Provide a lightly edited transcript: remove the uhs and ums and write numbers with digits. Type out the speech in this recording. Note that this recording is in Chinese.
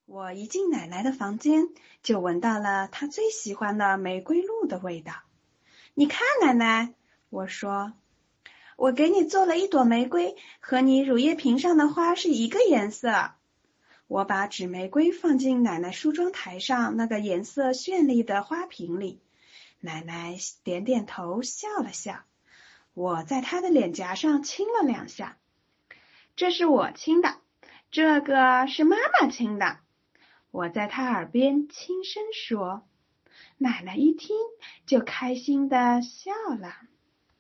我一进奶奶的房间，就闻到了她最喜欢的玫瑰露的味道。你看，奶奶，我说，我给你做了一朵玫瑰，和你乳液瓶上的花是一个颜色。我把纸玫瑰放进奶奶梳妆台上那个颜色绚丽的花瓶里，奶奶点点头，笑了笑。我在她的脸颊上亲了2下。这是我亲的，这个是妈妈亲的。我在她耳边轻声说，奶奶一听就开心地笑了。